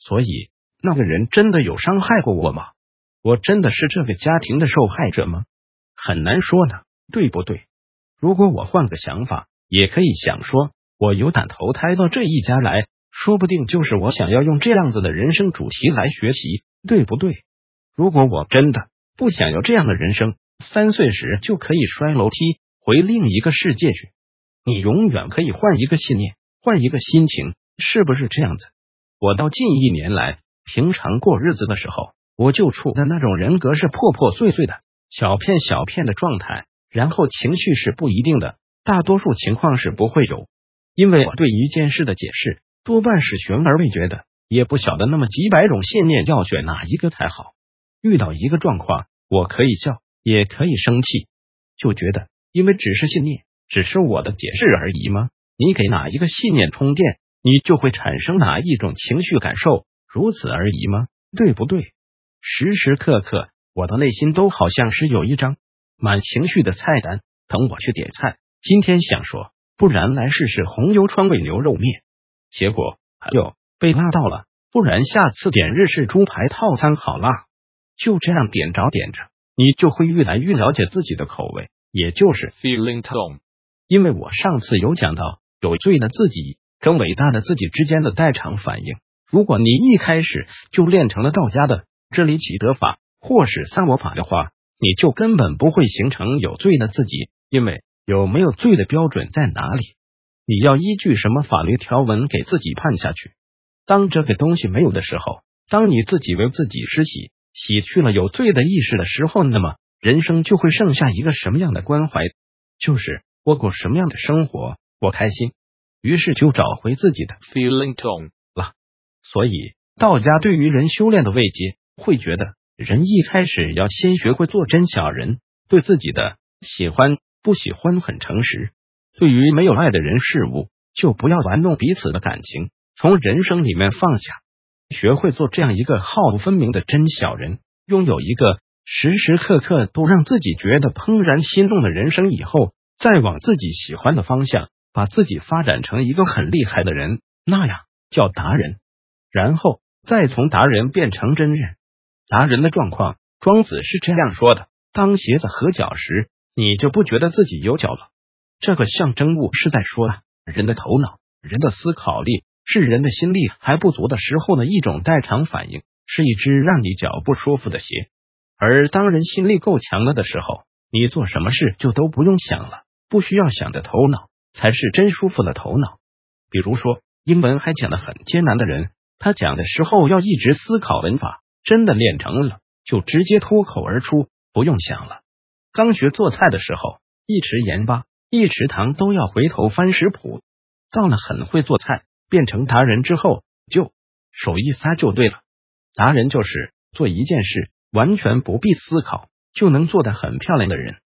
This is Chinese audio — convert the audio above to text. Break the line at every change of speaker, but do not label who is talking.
所以那个人真的有伤害过我吗？我真的是这个家庭的受害者吗？很难说呢，对不对？如果我换个想法，也可以想说，我有胆投胎到这一家来，说不定就是我想要用这样子的人生主题来学习，对不对？如果我真的不想要这样的人生，3岁时就可以摔楼梯回另一个世界去。你永远可以换一个信念，换一个心情，是不是这样子？我到近1年来，平常过日子的时候，我就处在那种人格是破破碎碎的小片小片的状态，然后情绪是不一定的，大多数情况是不会有。因为我对一件事的解释多半是悬而未决的，也不晓得那么几百种信念要选哪一个才好。遇到一个状况，我可以笑，也可以生气，就觉得因为只是信念，只是我的解释而已吗？你给哪一个信念充电，你就会产生哪一种情绪感受，如此而已吗？对不对？时时刻刻我的内心都好像是有一张满情绪的菜单，等我去点菜。今天想说，不然来试试红油川味牛肉面，结果被辣到了，不然下次点日式猪排套餐好辣。就这样点着点着，你就会越来越了解自己的口味，也就是
feeling tone。
因为我上次有讲到有罪的自己跟伟大的自己之间的代偿反应，如果你一开始就练成了道家的这里起得法或是三我法的话，你就根本不会形成有罪的自己，因为有没有罪的标准在哪里？你要依据什么法律条文给自己判下去？当这个东西没有的时候，当你自己为自己施洗，洗去了有罪的意识的时候，那么人生就会剩下一个什么样的关怀？就是我过什么样的生活，我开心，于是就找回自己的
feeling tone
了。所以道家对于人修炼的位阶，会觉得人一开始要先学会做真小人，对自己的喜欢不喜欢很诚实，对于没有爱的人事物，就不要玩弄彼此的感情，从人生里面放下，学会做这样一个好恶分明的真小人，拥有一个时时刻刻都让自己觉得怦然心动的人生以后，再往自己喜欢的方向，把自己发展成一个很厉害的人，那样叫达人，然后再从达人变成真人。达人的状况，庄子是这样说的：当鞋子合脚时，你就不觉得自己有脚了。这个象征物是在说人的头脑，人的思考力，是人的心力还不足的时候的一种代偿反应，是一只让你脚不舒服的鞋。而当人心力够强了的时候，你做什么事就都不用想了，不需要想的头脑才是真舒服的头脑。比如说英文还讲得很艰难的人，他讲的时候要一直思考文法，真的练成了就直接脱口而出，不用想了。刚学做菜的时候，一匙盐巴一匙糖都要回头翻食谱，到了很会做菜变成达人之后，就手一撒就对了。达人就是做一件事完全不必思考就能做得很漂亮的人，